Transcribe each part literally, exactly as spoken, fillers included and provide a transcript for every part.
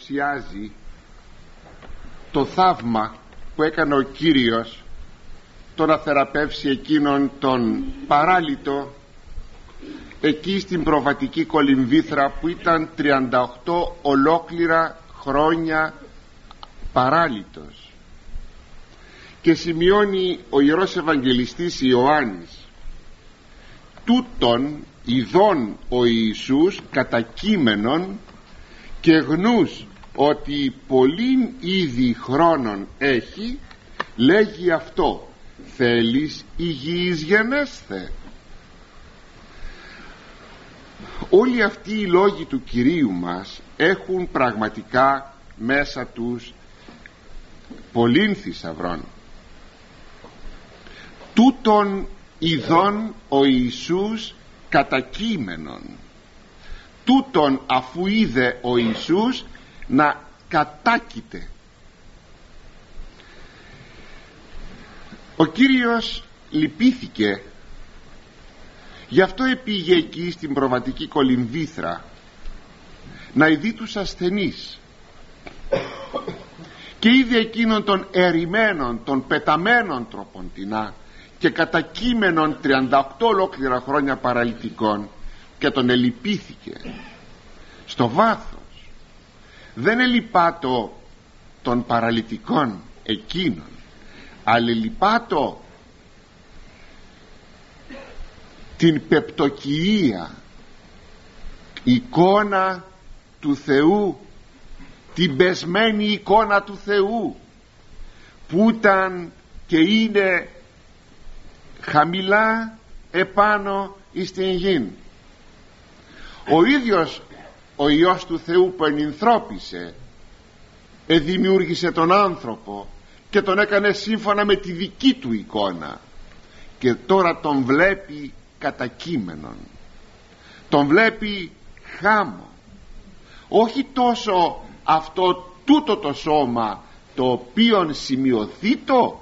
παρουσιάζει το θαύμα που έκανε ο Κύριος το να θεραπεύσει εκείνον τον παράλυτο εκεί στην προβατική κολυμβήθρα που ήταν τριάντα οκτώ ολόκληρα χρόνια παράλυτος. Και σημειώνει ο Ιερός Ευαγγελιστής Ιωάννης: τούτον ειδών ο Ιησούς κατά κείμενον και γνούς ότι πολλήν ήδη χρόνων έχει, λέγει αυτό: θέλεις υγιής γενέσθε. Όλοι αυτοί οι λόγοι του Κυρίου μας έχουν πραγματικά μέσα τους πολλήν θησαυρών. Τούτον ειδών ο Ιησούς κατά κείμενον, τούτον αφού είδε ο Ιησούς να κατάκειται. Ο Κύριος λυπήθηκε, γι' αυτό επήγε εκεί στην προβατική κολυμβήθρα να ειδεί τους ασθενείς και είδε εκείνον των ερημένων, των πεταμένων τροποντινά και κατά κείμενον τριάντα οκτώ ολόκληρα χρόνια παραλυτικών, και τον ελυπήθηκε στο βάθος. Δεν ελυπάτω των παραλυτικών εκείνων, αλλά ελυπάτω την πεπτοκυΐα εικόνα του Θεού, την πεσμένη εικόνα του Θεού που ήταν και είναι χαμηλά επάνω εις την γην. Ο ίδιος ο Υιός του Θεού που ενυνθρώπισε εδημιούργησε τον άνθρωπο και τον έκανε σύμφωνα με τη δική του εικόνα, και τώρα τον βλέπει κατά κείμενον, τον βλέπει χάμω. Όχι τόσο αυτό τούτο το σώμα το οποίον σημειωθήτο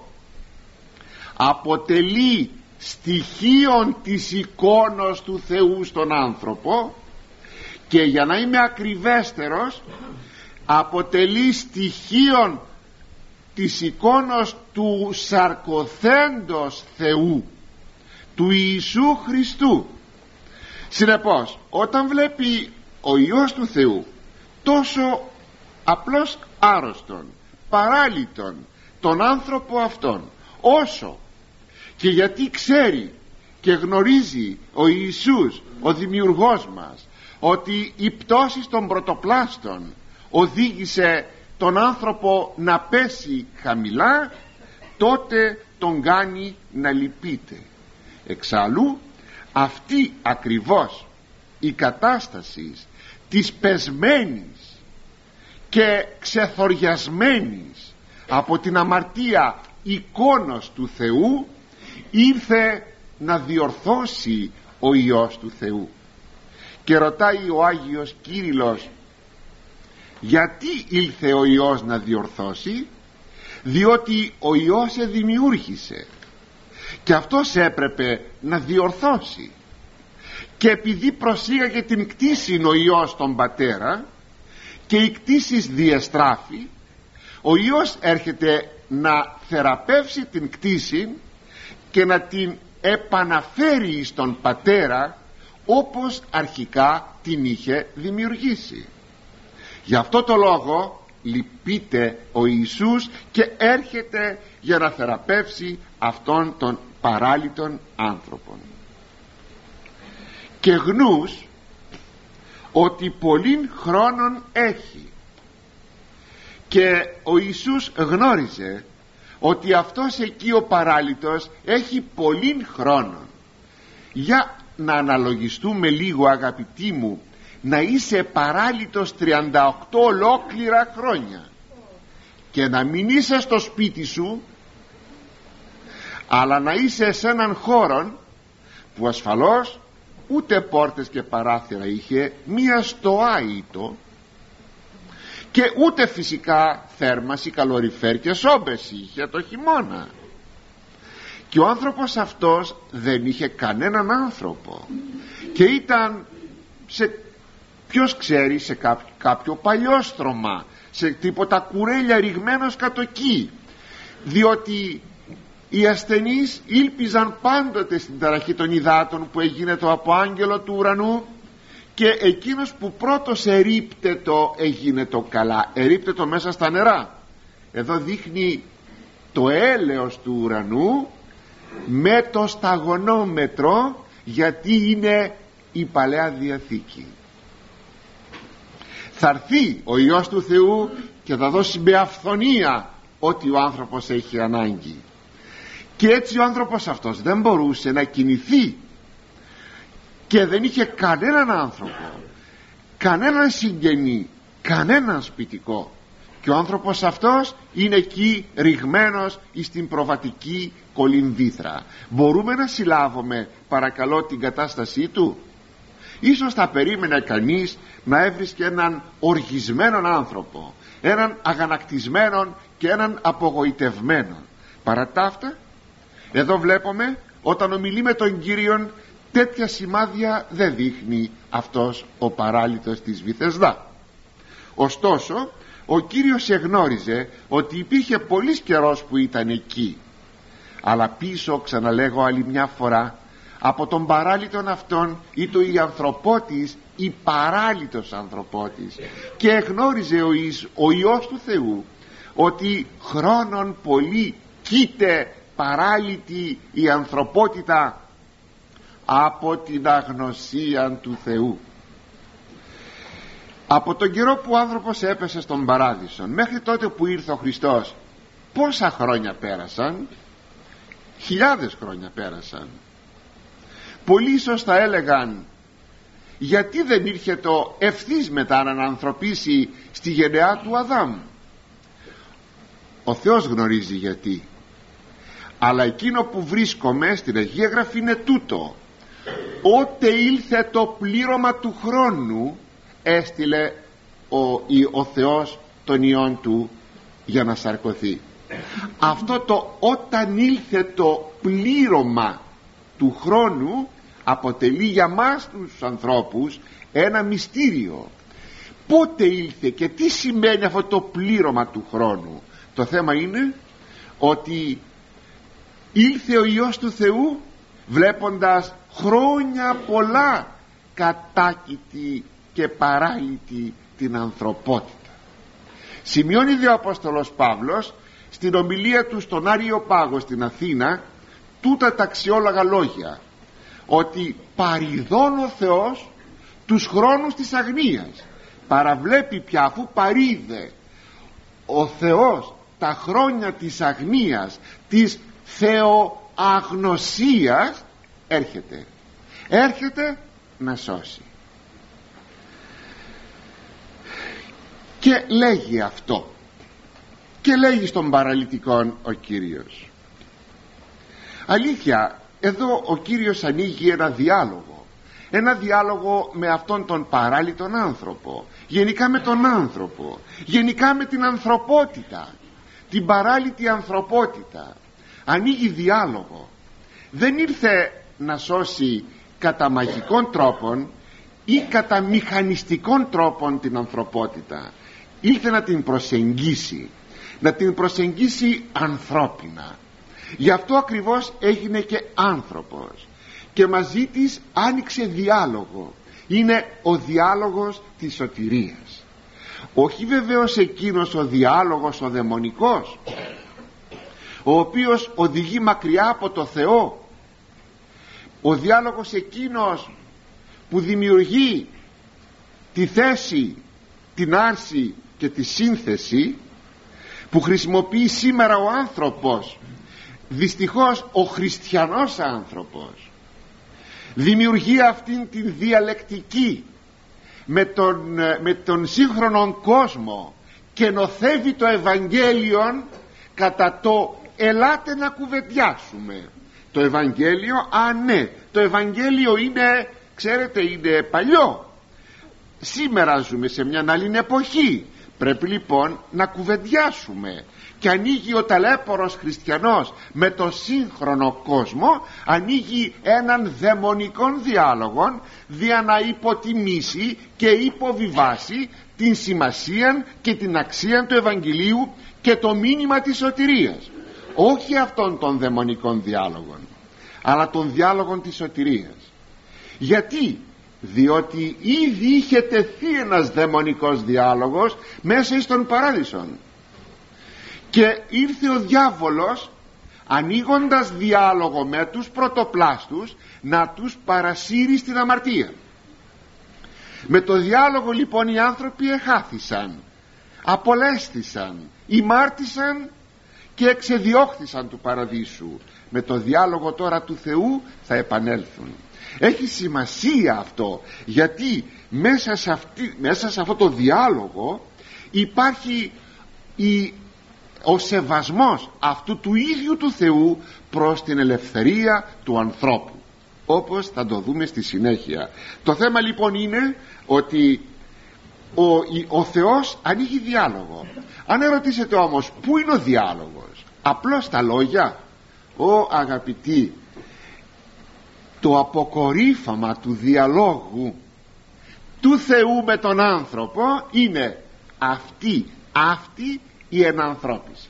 αποτελεί στοιχείον της εικόνος του Θεού στον άνθρωπο, και για να είμαι ακριβέστερος αποτελεί στοιχείον της εικόνος του σαρκωθέντος Θεού, του Ιησού Χριστού. Συνεπώς, όταν βλέπει ο Υιός του Θεού τόσο απλώς άρρωστον, παράλυτον τον άνθρωπο αυτόν, όσο και γιατί ξέρει και γνωρίζει ο Ιησούς, ο δημιουργός μας, ότι η πτώση των πρωτοπλάστων οδήγησε τον άνθρωπο να πέσει χαμηλά, τότε τον κάνει να λυπείται. Εξάλλου αυτή ακριβώς η κατάσταση της πεσμένης και ξεθοριασμένης από την αμαρτία εικόνος του Θεού ήρθε να διορθώσει ο Υιός του Θεού. Και ρωτάει ο Άγιος Κύριλλος: γιατί ήλθε ο Υιός να διορθώσει? Διότι ο Υιός εδημιούργησε και αυτός έπρεπε να διορθώσει, και επειδή προσήγαγε την κτήση ο Υιός τον Πατέρα και η κτήσης διεστράφη, ο Υιός έρχεται να θεραπεύσει την κτήση και να την επαναφέρει στον Πατέρα όπως αρχικά την είχε δημιουργήσει. Γι' αυτό το λόγο λυπείται ο Ιησούς και έρχεται για να θεραπεύσει αυτόν τον παράλυτον άνθρωπον. Και γνούς ότι πολλήν χρόνων έχει, και ο Ιησούς γνώριζε ότι αυτός εκεί ο παράλυτος έχει πολλήν χρόνων. Για να αναλογιστούμε λίγο, αγαπητοί μου, να είσαι παράλυτος τριάντα οκτώ ολόκληρα χρόνια και να μην είσαι στο σπίτι σου, αλλά να είσαι σε έναν χώρο που ασφαλώς ούτε πόρτες και παράθυρα είχε, μία στοά ήτο, και ούτε φυσικά θέρμαση, καλοριφέρ και σόμπες είχε το χειμώνα, και ο άνθρωπος αυτός δεν είχε κανέναν άνθρωπο και ήταν σε Ποιος ξέρει, σε κάποιο, κάποιο παλιόστρωμα, σε τίποτα κουρέλια ρηγμένος κατοκί, διότι οι ασθενείς ήλπιζαν πάντοτε στην ταραχή των υδάτων που έγινε το από άγγελο του ουρανού, και εκείνος που πρώτος ερείπτετο έγινε το καλά, ερείπτετο μέσα στα νερά. Εδώ δείχνει το έλεος του ουρανού με το σταγονόμετρο, γιατί είναι η Παλαιά Διαθήκη. Θα έρθει ο Υιός του Θεού και θα δώσει με αυθονία ό,τι ο άνθρωπος έχει ανάγκη. Και έτσι ο άνθρωπος αυτός δεν μπορούσε να κινηθεί και δεν είχε κανέναν άνθρωπο, κανέναν συγγενή, κανέναν σπιτικό, και ο άνθρωπος αυτός είναι εκεί ρηγμένος στην προβατική κολυμβήθρα. Μπορούμε να συλλάβουμε παρακαλώ την κατάστασή του? Ίσως θα περίμενε κανείς να έβρισκε έναν οργισμένον άνθρωπο, έναν αγανακτισμένον και έναν απογοητευμένον. Παρά τα αυτά, εδώ βλέπουμε όταν ομιλεί με τον Κύριον, τέτοια σημάδια δεν δείχνει αυτός ο παράλυτος της Βηθεσδά. Ωστόσο ο Κύριος εγνώριζε ότι υπήρχε πολύς καιρός που ήταν εκεί, αλλά πίσω, ξαναλέγω άλλη μια φορά, από τον παράλυτον αυτόν ήταν η ανθρωπότης, η παράλυτος ανθρωπότης, και εγνώριζε ο, Ις, ο Υιός του Θεού ότι χρόνων πολύ κοίται παράλυτη η ανθρωπότητα από την αγνωσία του Θεού. Από τον καιρό που ο άνθρωπος έπεσε στον παράδεισο μέχρι τότε που ήρθε ο Χριστός, πόσα χρόνια πέρασαν? Χιλιάδες χρόνια πέρασαν. Πολλοί ίσως θα έλεγαν, γιατί δεν ήρθε το ευθύς μετά να ανθρωπίσει στη γενεά του Αδάμ? Ο Θεός γνωρίζει γιατί, αλλά εκείνο που βρίσκομαι στην Αγία Γραφή είναι τούτο: ότε ήλθε το πλήρωμα του χρόνου, έστειλε ο, ο Θεός τον Υιόν του για να σαρκωθεί. Αυτό το όταν ήλθε το πλήρωμα του χρόνου αποτελεί για μας τους ανθρώπους ένα μυστήριο. Πότε ήλθε και τι σημαίνει αυτό το πλήρωμα του χρόνου? Το θέμα είναι ότι ήλθε ο Υιός του Θεού βλέποντας χρόνια πολλά κατάκητη και παράλυτη την ανθρωπότητα. Σημειώνει δε ο Απόστολος Παύλος στην ομιλία του στον Άριο Πάγο στην Αθήνα τούτα τα αξιόλογα λόγια, ότι παριδών ο Θεός τους χρόνους της αγνίας, παραβλέπει πια, αφού παρείδε ο Θεός τα χρόνια της αγνίας, της θεοαγνωσίας, έρχεται έρχεται να σώσει. Και λέγει αυτό, και λέγει στον παραλυτικόν ο Κύριος. Αλήθεια, εδώ ο Κύριος ανοίγει ένα διάλογο, ένα διάλογο με αυτόν τον παράλυτον άνθρωπο, γενικά με τον άνθρωπο, γενικά με την ανθρωπότητα, την παράλυτη ανθρωπότητα. Ανοίγει διάλογο. Δεν ήρθε να σώσει κατά μαγικών τρόπων ή κατά μηχανιστικών τρόπων την ανθρωπότητα. Ήρθε να την προσεγγίσει, να την προσεγγίσει ανθρώπινα. Γι' αυτό ακριβώς έγινε και άνθρωπος και μαζί της άνοιξε διάλογο. Είναι ο διάλογος της σωτηρίας. Όχι βεβαίως εκείνος ο διάλογος ο δαιμονικός, ο οποίος οδηγεί μακριά από το Θεό, ο διάλογος εκείνος που δημιουργεί τη θέση, την άρση και τη σύνθεση που χρησιμοποιεί σήμερα ο άνθρωπος, δυστυχώς ο χριστιανός άνθρωπος. Δημιουργεί αυτήν την διαλεκτική με τον, με τον σύγχρονο κόσμο και νοθεύει το Ευαγγέλιο κατά το ελάτε να κουβεντιάσουμε. Το Ευαγγέλιο, α ναι, το Ευαγγέλιο είναι, ξέρετε, είναι παλιό. Σήμερα ζούμε σε μια άλλη εποχή. Πρέπει λοιπόν να κουβεντιάσουμε, και ανοίγει ο ταλέπορος χριστιανός με το σύγχρονο κόσμο, ανοίγει έναν δαιμονικών διάλογο δια να υποτιμήσει και υποβιβάσει την σημασία και την αξία του Ευαγγελίου και το μήνυμα της σωτηρίας. Όχι αυτών των δαιμονικών διάλογων, αλλά των διάλογων της σωτηρίας. Γιατί? Διότι ήδη είχε τεθεί ένας δαιμονικός διάλογος μέσα στον παράδεισον, και ήρθε ο διάβολος ανοίγοντας διάλογο με τους πρωτοπλάστους να τους παρασύρει στην αμαρτία. Με το διάλογο λοιπόν οι άνθρωποι εχάθησαν, απολέσθησαν, ημάρτησαν και εξεδιώχθησαν του παραδείσου. Με το διάλογο τώρα του Θεού θα επανέλθουν. Έχει σημασία αυτό, γιατί μέσα σε, αυτή, μέσα σε αυτό το διάλογο υπάρχει η, ο σεβασμός αυτού του ίδιου του Θεού προς την ελευθερία του ανθρώπου, όπως θα το δούμε στη συνέχεια. Το θέμα λοιπόν είναι ότι ο, ο Θεός ανοίγει διάλογο. Αν ερωτήσετε όμως πού είναι ο διάλογος, απλώς τα λόγια? Ω αγαπητοί, το αποκορύφωμα του διαλόγου του Θεού με τον άνθρωπο είναι αυτή, αυτή η ενανθρώπιση.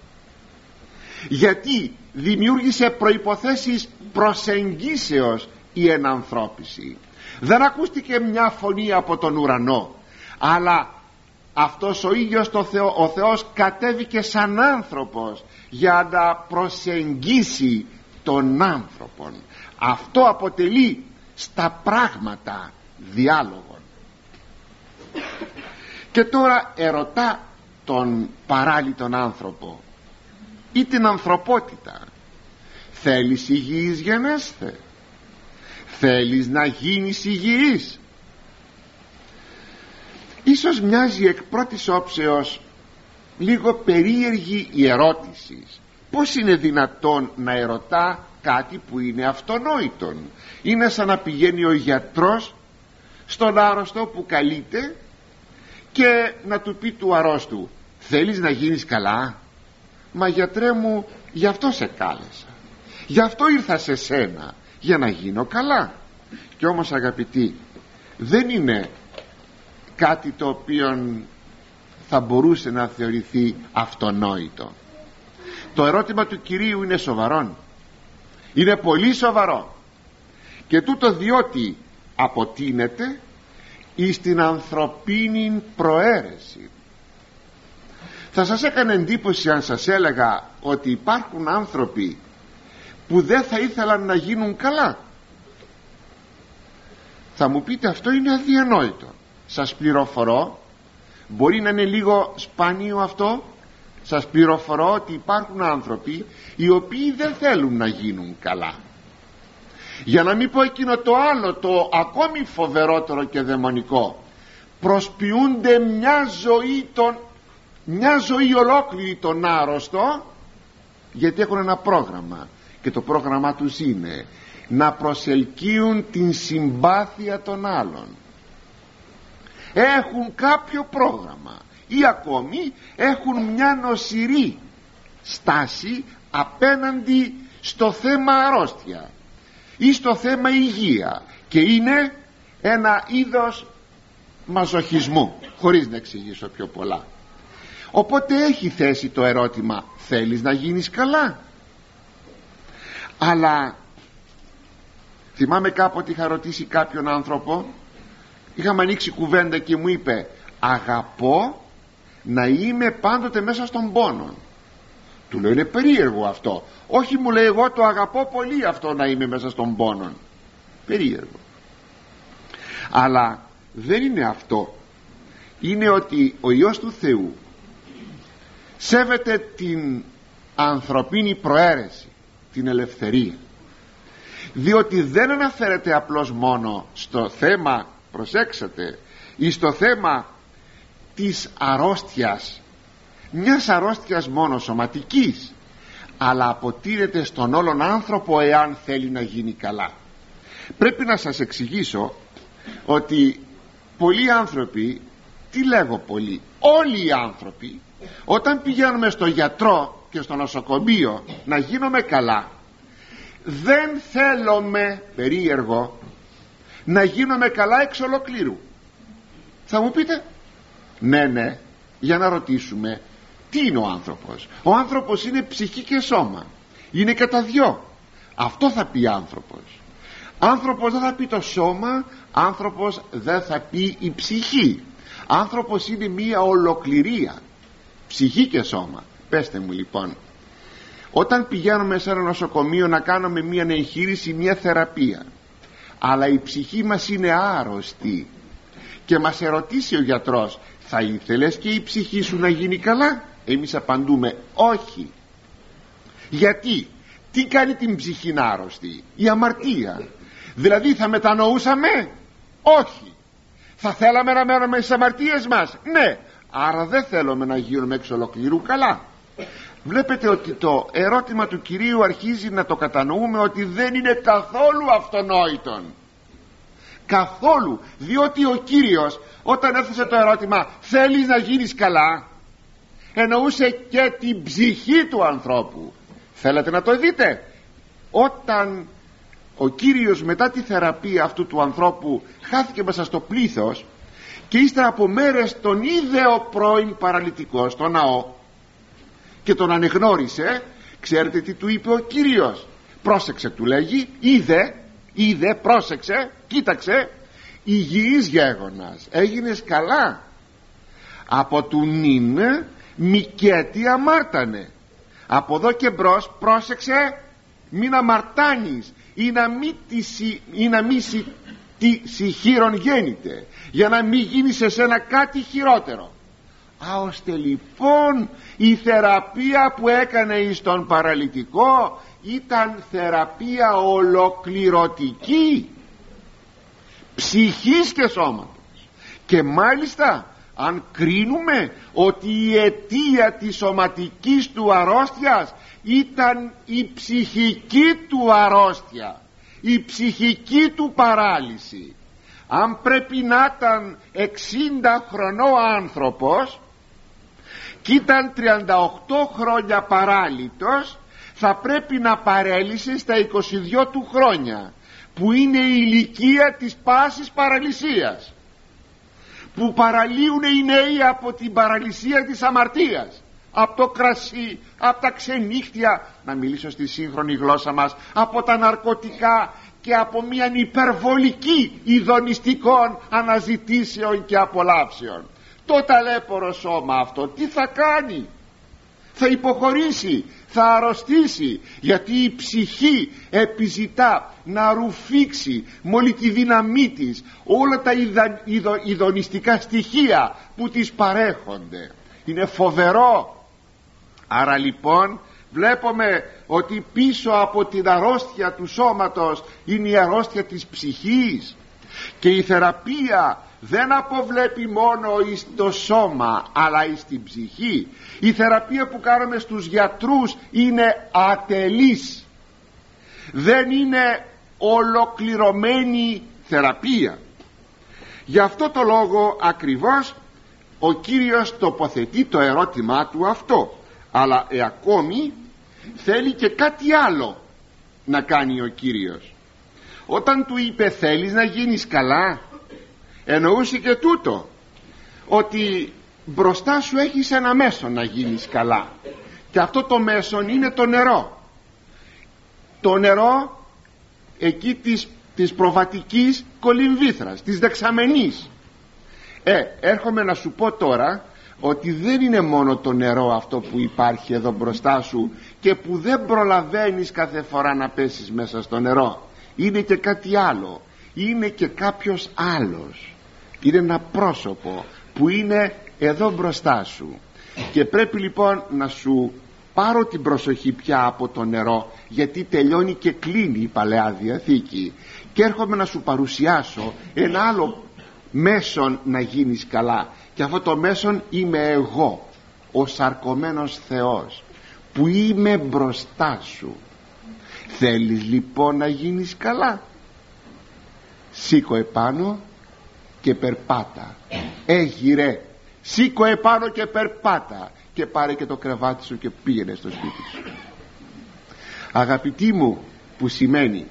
Γιατί δημιούργησε προϋποθέσεις προσεγγίσεως η ενανθρώπιση. Δεν ακούστηκε μια φωνή από τον ουρανό, αλλά αυτός ο ίδιος το Θεό, ο Θεός κατέβηκε σαν άνθρωπος για να προσεγγίσει τον άνθρωπον. Αυτό αποτελεί στα πράγματα διάλογο. Και τώρα ερωτά τον παράλυτον άνθρωπο ή την ανθρωπότητα: θέλεις υγιής γενέσθε? Θέλεις να γίνεις υγιής? Ίσως μοιάζει εκ πρώτης όψεως λίγο περίεργη η ερώτηση. Πώς είναι δυνατόν να ερωτά κάτι που είναι αυτονόητον? Είναι σαν να πηγαίνει ο γιατρός στον άρρωστο που καλείται και να του πει του αρρώστου: θέλεις να γίνεις καλά? Μα γιατρέ μου, γι' αυτό σε κάλεσα, γι' αυτό ήρθα σε σένα, για να γίνω καλά. Και όμως αγαπητοί, δεν είναι κάτι το οποίο θα μπορούσε να θεωρηθεί αυτονόητο. Το ερώτημα του Κυρίου είναι σοβαρό, είναι πολύ σοβαρό, και τούτο διότι αποτείνεται εις την ανθρωπίνη προαίρεση. Θα σας έκανε εντύπωση αν σας έλεγα ότι υπάρχουν άνθρωποι που δεν θα ήθελαν να γίνουν καλά? Θα μου πείτε αυτό είναι αδιανόητο. Σας πληροφορώ, μπορεί να είναι λίγο σπάνιο αυτό, σας πληροφορώ ότι υπάρχουν άνθρωποι οι οποίοι δεν θέλουν να γίνουν καλά. Για να μην πω εκείνο το άλλο, το ακόμη φοβερότερο και δαιμονικό, προσποιούνται μια ζωή, τον, μια ζωή ολόκληρη τον άρρωστο, γιατί έχουν ένα πρόγραμμα, και το πρόγραμμά τους είναι να προσελκύουν την συμπάθεια των άλλων. Έχουν κάποιο πρόγραμμα ή ακόμη έχουν μια νοσηρή στάση απέναντι στο θέμα αρρώστια ή στο θέμα υγεία, και είναι ένα είδος μαζοχισμού, χωρίς να εξηγήσω πιο πολλά. Οπότε έχει θέση το ερώτημα: θέλεις να γίνεις καλά? Αλλά θυμάμαι κάποτε είχα ρωτήσει κάποιον άνθρωπο, είχαμε ανοίξει κουβέντα και μου είπε: αγαπώ να είμαι πάντοτε μέσα στον πόνο. Του λέω: είναι περίεργο αυτό. Όχι, μου λέει, εγώ το αγαπώ πολύ αυτό να είμαι μέσα στον πόνο. Περίεργο. Αλλά δεν είναι αυτό. Είναι ότι ο Υιός του Θεού σέβεται την ανθρωπίνη προαίρεση, την ελευθερία, διότι δεν αναφέρεται απλώς μόνο στο θέμα, προσέξτε, ή στο θέμα της αρρώστιας, μιας αρρώστιας μόνο σωματικής, αλλά αποτείνεται στον όλον άνθρωπο εάν θέλει να γίνει καλά. Πρέπει να σας εξηγήσω ότι πολλοί άνθρωποι, τι λέγω πολλοί, όλοι οι άνθρωποι όταν πηγαίνουμε στο γιατρό και στο νοσοκομείο να γίνουμε καλά, δεν θέλουμε, περίεργο, να γίνουμε καλά εξ ολοκλήρου. Θα μου πείτε, ναι ναι, για να ρωτήσουμε, τι είναι ο άνθρωπος? Ο άνθρωπος είναι ψυχή και σώμα, είναι και τα δυο. Αυτό θα πει άνθρωπος. Άνθρωπος δεν θα πει το σώμα, άνθρωπος δεν θα πει η ψυχή. Άνθρωπος είναι μία ολοκληρία, ψυχή και σώμα. Πέστε μου λοιπόν, όταν πηγαίνουμε σε ένα νοσοκομείο να κάνουμε μία εγχείρηση, μία θεραπεία, αλλά η ψυχή μας είναι άρρωστη και μας ερωτήσει ο γιατρός, θα ήθελες και η ψυχή σου να γίνει καλά? Εμείς απαντούμε όχι. Γιατί? Τι κάνει την ψυχή άρρωστη? Η αμαρτία. Δηλαδή θα μετανοούσαμε? Όχι. Θα θέλαμε να μένουμε στις αμαρτίες μας? Ναι. Άρα δεν θέλουμε να γίνουμε εξ ολοκλήρου καλά. Βλέπετε ότι το ερώτημα του Κυρίου αρχίζει να το κατανοούμε ότι δεν είναι καθόλου αυτονόητον. Καθόλου. Διότι ο Κύριος όταν έθεσε το ερώτημα, θέλεις να γίνεις καλά, εννοούσε και την ψυχή του ανθρώπου. Θέλετε να το δείτε? Όταν ο Κύριος μετά τη θεραπεία αυτού του ανθρώπου χάθηκε μέσα στο πλήθος και ύστερα από μέρες τον είδε ο πρώην παραλυτικό στο ναό και τον ανεγνώρισε, ξέρετε τι του είπε ο Κύριος? Πρόσεξε, του λέγει, είδε, είδε, πρόσεξε, κοίταξε, υγιής γέγονας, έγινες καλά. Από του νυν μικέτη αμάρτανε. Από εδώ και μπρος πρόσεξε, μην αμαρτάνεις ή να μην, ή να μην σι, τι συχήρον γέννηται, για να μην γίνει σε σένα κάτι χειρότερο. Α, ώστε λοιπόν η θεραπεία που έκανε εις τον παραλυτικό ήταν θεραπεία ολοκληρωτική ψυχής και σώματος. Και μάλιστα αν κρίνουμε ότι η αιτία της σωματικής του αρρώστιας ήταν η ψυχική του αρρώστια, η ψυχική του παράλυση, αν πρέπει να ήταν εξήντα χρονών άνθρωπος και ήταν τριάντα οκτώ χρόνια παράλυτος, θα πρέπει να παρέλυσε στα είκοσι δύο του χρόνια, που είναι η ηλικία της πάσης παραλυσίας, που παραλύουν οι νέοι από την παραλυσία της αμαρτίας, από το κρασί, από τα ξενύχτια, να μιλήσω στη σύγχρονη γλώσσα μας, από τα ναρκωτικά και από μια υπερβολική ειδονιστικών αναζητήσεων και απολαύσεων. Το ταλέπορο σώμα αυτό τι θα κάνει? Θα υποχωρήσει, θα αρρωστήσει, γιατί η ψυχή επιζητά να ρουφήξει με όλη τη δύναμή της όλα τα ειδα, ειδο, ειδονιστικά στοιχεία που της παρέχονται. Είναι φοβερό. Άρα λοιπόν βλέπουμε ότι πίσω από την αρρώστια του σώματος είναι η αρρώστια της ψυχής, και η θεραπεία δεν αποβλέπει μόνο εις το σώμα αλλά εις την ψυχή. Η θεραπεία που κάνουμε στους γιατρούς είναι ατελής, δεν είναι ολοκληρωμένη θεραπεία. Γι' αυτό το λόγο ακριβώς ο Κύριος τοποθετεί το ερώτημά του αυτό, αλλά ε, ακόμη θέλει και κάτι άλλο να κάνει ο Κύριος. Όταν του είπε θέλεις να γίνεις καλά, εννοούσε και τούτο, ότι μπροστά σου έχεις ένα μέσο να γίνεις καλά, και αυτό το μέσο είναι το νερό. Το νερό εκεί της, της προβατικής κολυμβήθρας, της δεξαμενής. Ε, έρχομαι να σου πω τώρα ότι δεν είναι μόνο το νερό αυτό που υπάρχει εδώ μπροστά σου και που δεν προλαβαίνεις κάθε φορά να πέσεις μέσα στο νερό. Είναι και κάτι άλλο, είναι και κάποιος άλλος, είναι ένα πρόσωπο που είναι εδώ μπροστά σου, και πρέπει λοιπόν να σου πάρω την προσοχή πια από το νερό, γιατί τελειώνει και κλείνει η Παλαιά Διαθήκη, και έρχομαι να σου παρουσιάσω ένα άλλο μέσον να γίνεις καλά, και αυτό το μέσον είμαι εγώ, ο σαρκωμένος Θεός που είμαι μπροστά σου. Θέλεις λοιπόν να γίνεις καλά? Σήκω επάνω και περπάτα, έγειρε σήκω επάνω και περπάτα και πάρε και το κρεβάτι σου και πήγαινε στο σπίτι σου. Αγαπητοί μου, που σημαίνει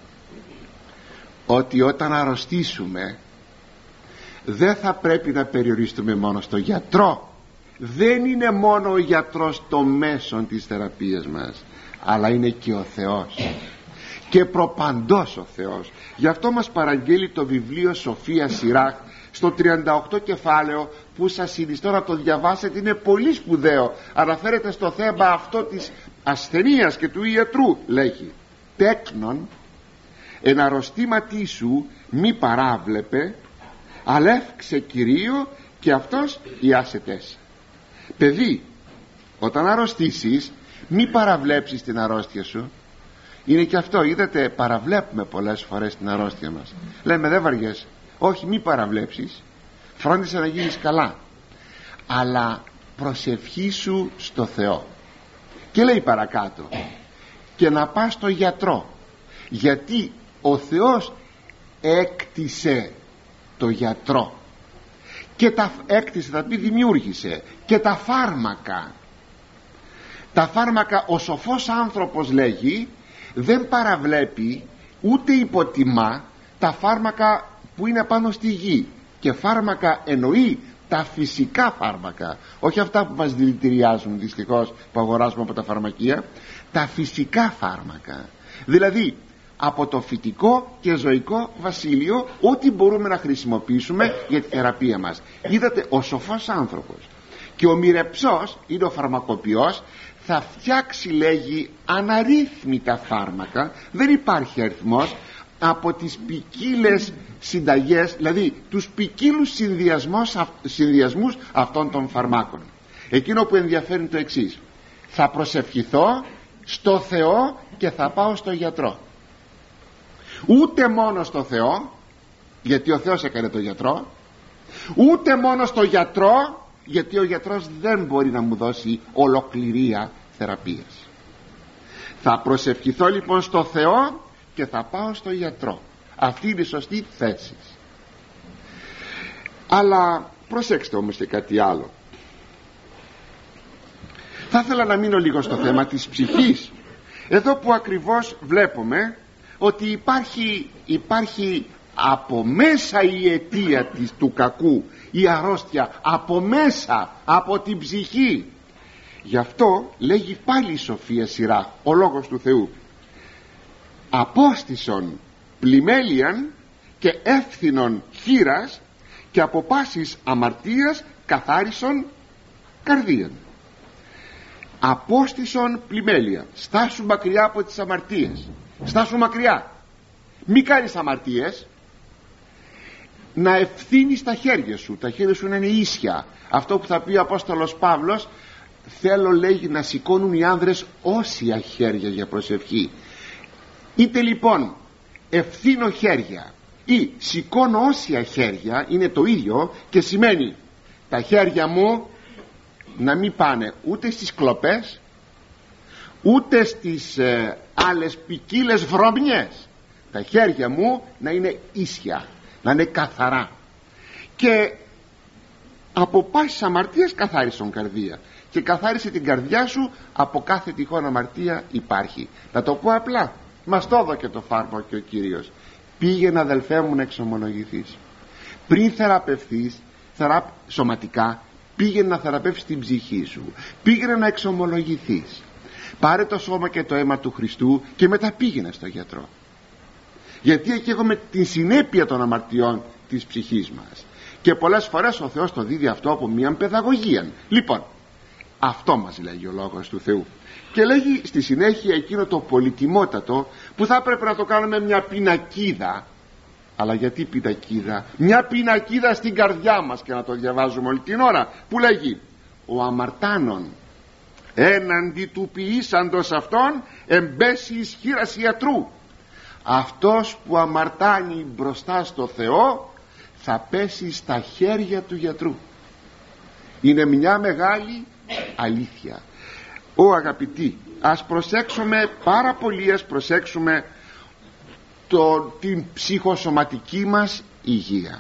ότι όταν αρρωστήσουμε δεν θα πρέπει να περιοριστούμε μόνο στο γιατρό. Δεν είναι μόνο ο γιατρός το μέσον της θεραπείας μας, αλλά είναι και ο Θεός, και προπαντός ο Θεός. Γι' αυτό μας παραγγέλει το βιβλίο Σοφία Σιράχ στο τριάντα οκτώ κεφάλαιο, που σας συνιστώ να το διαβάσετε, είναι πολύ σπουδαίο. Αναφέρεται στο θέμα αυτό της ασθενείας και του ιατρού. Λέγει: τέκνον εν αρρωστήματί σου μη παράβλεπε, αλεύξε Κυρίω και αυτός ιάσετες. Παιδί, όταν αρρωστήσεις μη παραβλέψεις την αρρώστια σου. Είναι και αυτό, είδατε, παραβλέπουμε πολλές φορές την αρρώστια μας. Λέμε δεν βαριέσαι. Όχι, μη παραβλέψεις, φρόντισε να γίνεις καλά, αλλά προσευχήσου στο Θεό. Και λέει παρακάτω, και να πας στο γιατρό, γιατί ο Θεός έκτισε το γιατρό, και τα έκτισε, θα πει δημιούργησε, και τα φάρμακα. Τα φάρμακα ο σοφός άνθρωπος, λέγει, δεν παραβλέπει ούτε υποτιμά τα φάρμακα που είναι πάνω στη γη. Και φάρμακα εννοεί τα φυσικά φάρμακα, όχι αυτά που μας δηλητηριάζουν δυστυχώς, που αγοράζουμε από τα φαρμακεία. Τα φυσικά φάρμακα, δηλαδή από το φυτικό και ζωικό βασίλειο, ό,τι μπορούμε να χρησιμοποιήσουμε για τη θεραπεία μας. Είδατε, ο σοφός άνθρωπος και ο μοιρεψός, είναι ο φαρμακοποιός, θα φτιάξει, λέγει, αναρρύθμιτα φάρμακα, δεν υπάρχει αριθμός, από τις ποικίλες συνταγές, δηλαδή τους ποικίλους συνδυασμούς, συνδυασμούς αυτών των φαρμάκων. Εκείνο που ενδιαφέρει είναι το εξής: θα προσευχηθώ στο Θεό και θα πάω στο γιατρό. Ούτε μόνο στο Θεό, γιατί ο Θεός έκανε το γιατρό, ούτε μόνο στο γιατρό, γιατί ο γιατρός δεν μπορεί να μου δώσει ολοκληρία θεραπείας. Θα προσευχηθώ λοιπόν στο Θεό και θα πάω στο γιατρό. Αυτή είναι η σωστή θέση. Αλλά προσέξτε όμως και κάτι άλλο. Θα ήθελα να μείνω λίγο στο θέμα της ψυχής, εδώ που ακριβώς βλέπουμε ότι υπάρχει, υπάρχει από μέσα η αιτία της, του κακού, η αρρώστια από μέσα, από την ψυχή. Γι' αυτό λέγει πάλι η Σοφία Σιράχ, ο λόγος του Θεού: απόστησον πλημέλιαν και εύθυνον χείρας και από πάσης αμαρτίας καθάρισον καρδίαν. Απόστησον πλημέλια, στάσου μακριά από τις αμαρτίες, στάσου μακριά, μη κάνεις αμαρτίες. Να ευθύνεις τα χέρια σου, τα χέρια σου να είναι ίσια. Αυτό που θα πει ο Απόστολος Παύλος: θέλω, λέγει, να σηκώνουν οι άνδρες όσια χέρια για προσευχή. Είτε λοιπόν ευθύνω χέρια ή σηκώνω όσια χέρια, είναι το ίδιο, και σημαίνει τα χέρια μου να μην πάνε ούτε στις κλοπές, ούτε στις ε, άλλες ποικίλες βρωμιές. Τα χέρια μου να είναι ίσια, να είναι καθαρά. Και από πάσης αμαρτίας καθάρισον καρδία, και καθάρισε την καρδιά σου από κάθε τυχόν αμαρτία υπάρχει. Να το πω απλά, μας το έδωκε το φάρμακο και ο Κύριος. Πήγαινε, αδελφέ μου, να εξομολογηθείς. Πριν θεραπευθείς θεραπ... σωματικά, πήγαινε να θεραπεύσεις την ψυχή σου. Πήγαινε να εξομολογηθείς. Πάρε το σώμα και το αίμα του Χριστού και μετά πήγαινε στο γιατρό. Γιατί εκεί έχουμε την συνέπεια των αμαρτιών της ψυχής μας. Και πολλές φορές ο Θεός το δίδει αυτό από μια παιδαγωγία. Λοιπόν, αυτό μας λέγει ο λόγος του Θεού. Και λέγει στη συνέχεια εκείνο το πολυτιμότατο, που θα έπρεπε να το κάνουμε μια πινακίδα. Αλλά γιατί πινακίδα? Μια πινακίδα στην καρδιά μας, και να το διαβάζουμε όλη την ώρα, που λέγει: ο αμαρτάνων έναντι του ποιήσαντος αυτόν εμπέσει εις χεῖρας ιατρού. Αυτός που αμαρτάνει μπροστά στο Θεό θα πέσει στα χέρια του γιατρού. Είναι μια μεγάλη αλήθεια. Ω αγαπητοί, ας προσέξουμε πάρα πολύ, ας προσέξουμε το, την ψυχοσωματική μας υγεία.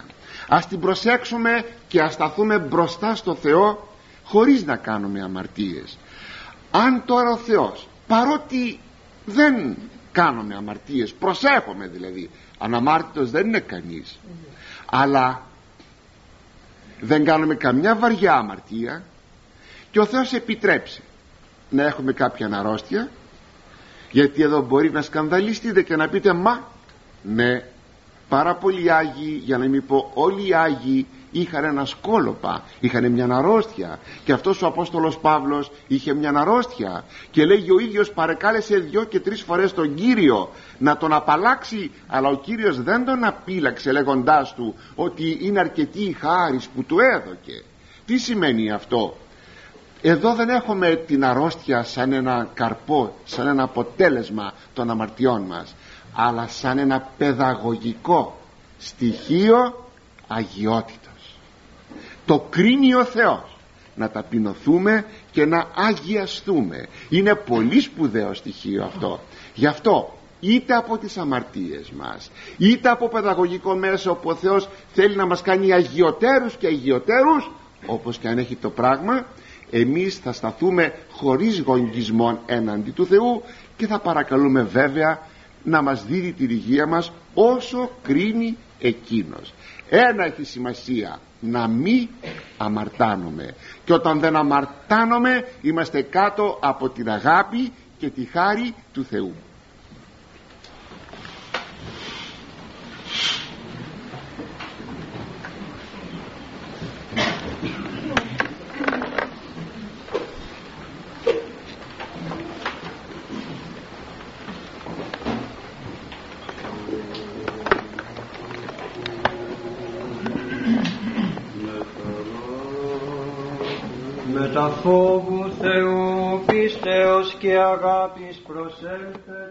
Ας την προσέξουμε και ας σταθούμε μπροστά στο Θεό χωρίς να κάνουμε αμαρτίες. Αν τώρα ο Θεός, παρότι δεν κάνουμε αμαρτίες, προσέχουμε δηλαδή, αναμάρτητος δεν είναι κανείς, αλλά δεν κάνουμε καμιά βαριά αμαρτία, και ο Θεός επιτρέψει να έχουμε κάποια αρρώστια, γιατί εδώ μπορεί να σκανδαλιστείτε και να πείτε, μα ναι, πάρα πολλοί Άγιοι, για να μην πω όλοι οι Άγιοι, είχαν ένα σκόλοπα, είχαν μια αρρώστια, και αυτός ο Απόστολος Παύλος είχε μια αρρώστια, και λέγει ο ίδιος παρεκάλεσε δυο και τρεις φορές τον Κύριο να τον απαλλάξει, αλλά ο Κύριος δεν τον απείλαξε, λέγοντάς του ότι είναι αρκετή η χάρις που του έδωκε. Τι σημαίνει αυτό? Εδώ δεν έχουμε την αρρώστια σαν ένα καρπό, σαν ένα αποτέλεσμα των αμαρτιών μας, αλλά σαν ένα παιδαγωγικό στοιχείο αγιότητος. Το κρίνει ο Θεός, να ταπεινωθούμε και να αγιαστούμε. Είναι πολύ σπουδαίο στοιχείο αυτό. Γι' αυτό είτε από τις αμαρτίες μας, είτε από παιδαγωγικό μέσο που ο Θεός θέλει να μας κάνει αγιωτέρους και αγιωτέρους, όπως και αν έχει το πράγμα, εμείς θα σταθούμε χωρίς γονγκισμόν έναντι του Θεού και θα παρακαλούμε βέβαια να μας δίδει την υγεία μας όσο κρίνει εκείνος. Ένα έχει σημασία, να μην αμαρτάνουμε, και όταν δεν αμαρτάνουμε είμαστε κάτω από την αγάπη και τη χάρη του Θεού. Τα φόβου Θεού, πίστεως και αγάπης προσέλθε.